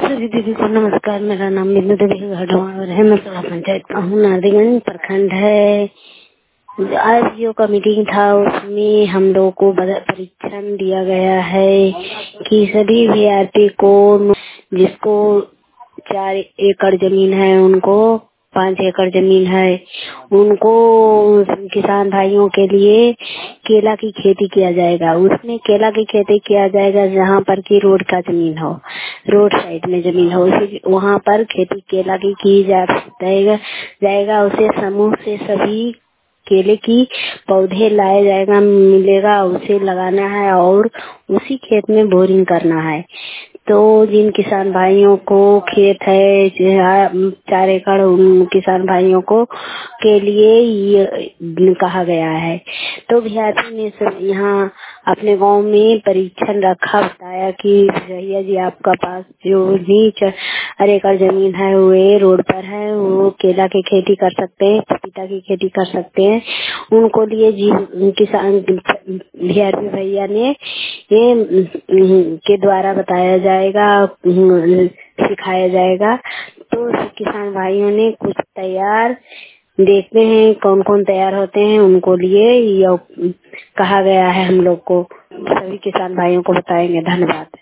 सभी दीदी को नमस्कार। मेरा नाम बिंदु देवी घटवाड़ है। मैं सोला पंचायत का हूँ। नारदीगंज प्रखंड है। आज जो का मीटिंग था उसमें हम लोगों को परीक्षण दिया गया है कि सभी वीआरपी को जिसको 4 एकड़ जमीन है, उनको 5 एकड़ जमीन है, उनको किसान भाइयों के लिए केला की खेती किया जाएगा। उसमें केला की खेती किया जाएगा जहाँ पर की रोड का जमीन हो, रोड साइड में जमीन हो, वहाँ पर खेती केला की जाएगा। उसे समूह से सभी केले की पौधे लाया जाएगा, मिलेगा, उसे लगाना है और उसी खेत में बोरिंग करना है। तो जिन किसान भाइयों को खेत है 4 एकड़, उन किसान भाइयों को के लिए ये कहा गया है। तो वीआरपी ने यहाँ अपने गांव में परीक्षण रखा, बताया कि भैया जी आपका पास जो भी 4 एकड़ जमीन है वे रोड पर है, वो केला की खेती कर सकते हैं, पपीता की खेती कर सकते हैं। उनको लिए किसान वीआरपी भैया ने ये के द्वारा बताया जाएगा, सिखाया जाएगा। तो किसान भाइयों ने कुछ तैयार, देखते हैं कौन कौन तैयार होते हैं, उनको लिए यह कहा गया है। हम लोग को सभी किसान भाइयों को बताएंगे। धन्यवाद।